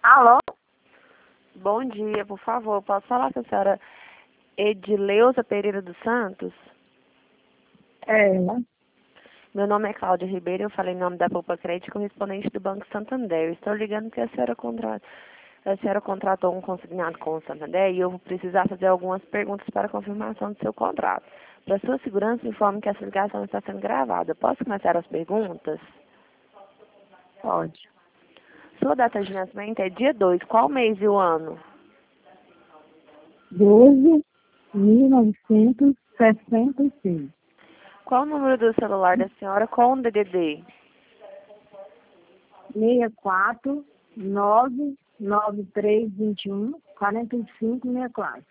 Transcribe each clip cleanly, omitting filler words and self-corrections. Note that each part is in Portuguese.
Alô? Bom dia, por favor, posso falar com a senhora Edileuza Pereira dos Santos? Ela. Meu nome é Cláudia Ribeiro, eu falei em nome da Poupa Crédito, correspondente do Banco Santander. Estou ligando porque a senhora contratou um consignado com o Santander e eu vou precisar fazer algumas perguntas para confirmação do seu contrato. Para sua segurança, informe que essa ligação está sendo gravada. Posso começar as perguntas? Pode. Sua data de nascimento é dia 2. Qual mês e o ano? 12.1966. Qual o número do celular da senhora com o DDD? 64993214564.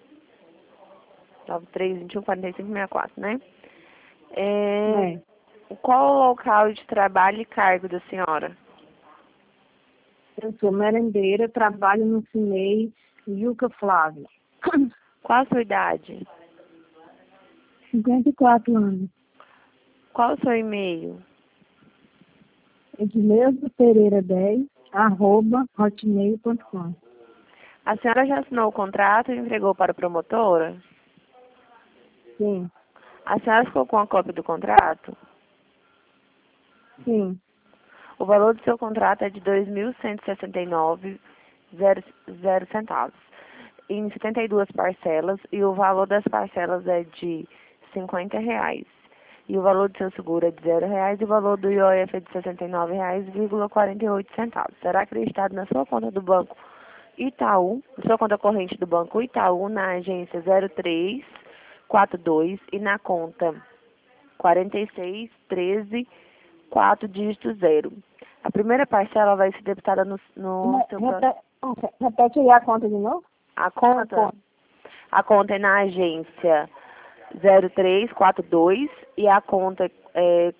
9321-4564, né? É. Qual o local de trabalho e cargo da senhora? Eu sou merendeira, trabalho no CIMEI Juca Flávia. Qual a sua idade? 54 anos. Qual o seu e-mail? Edileuza Pereira 10, @hotmail.com. A senhora já assinou o contrato e entregou para a promotora? Sim, A senhora ficou com a cópia do contrato? sim. O valor do seu contrato é de R$ 2.169,00 em 72 parcelas e o valor das parcelas é de R$ 50. E o valor do seu seguro é de R$ 0 e o valor do IOF é de R$ 69,48. Será acreditado na sua conta do banco Itaú, sua conta corrente do banco Itaú, na agência 0342 e na conta 4613 4 dígito 0. A primeira parcela vai ser debitada no seu Repete aí a conta de novo? a conta é na agência 0342 e a conta é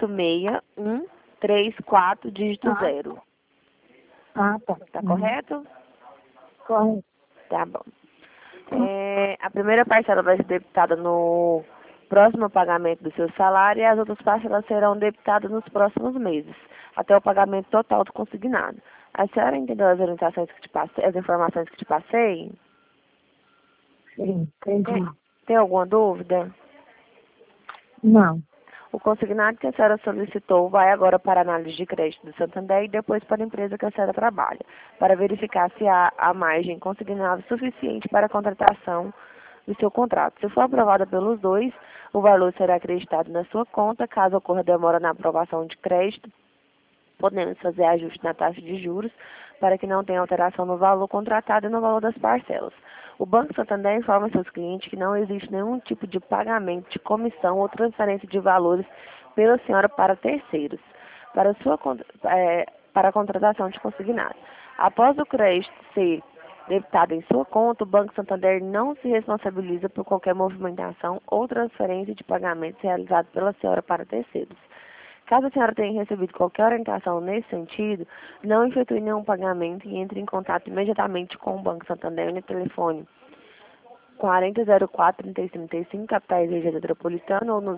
46134 dígito 0. Ah, tá. Tá correto? Correto. Tá bom. A primeira parcela vai ser debitada no próximo pagamento do seu salário e as outras parcelas serão debitadas nos próximos meses, até o pagamento total do consignado. A senhora entendeu as orientações que te passei, as informações que te passei? Sim, entendi. Tem alguma dúvida? Não. O consignado que a senhora solicitou vai agora para a análise de crédito do Santander e depois para a empresa que a senhora trabalha, para verificar se há a margem consignável suficiente para a contratação do seu contrato. Se for aprovada pelos dois, o valor será acreditado na sua conta. Caso ocorra demora na aprovação de crédito, podemos fazer ajuste na taxa de juros para que não tenha alteração no valor contratado e no valor das parcelas. O Banco Santander informa seus clientes que não existe nenhum tipo de pagamento de comissão ou transferência de valores pela senhora para terceiros, para a contratação de consignado. Após o crédito ser debitado em sua conta, o Banco Santander não se responsabiliza por qualquer movimentação ou transferência de pagamentos realizado pela senhora para terceiros. Caso a senhora tenha recebido qualquer orientação nesse sentido, não efetue nenhum pagamento e entre em contato imediatamente com o Banco Santander no telefone 4004-3335, capitais região metropolitana, ou no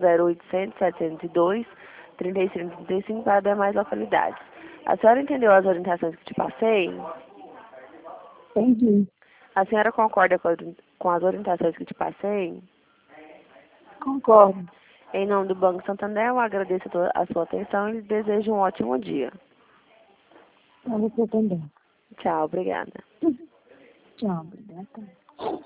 0800-702-3535 para demais localidades. A senhora entendeu as orientações que te passei? Entendi. A senhora concorda com as orientações que te passei? Concordo. Em nome do Banco Santander, eu agradeço a sua atenção e lhe desejo um ótimo dia. Para você também. Tchau, obrigada. Tchau, obrigada.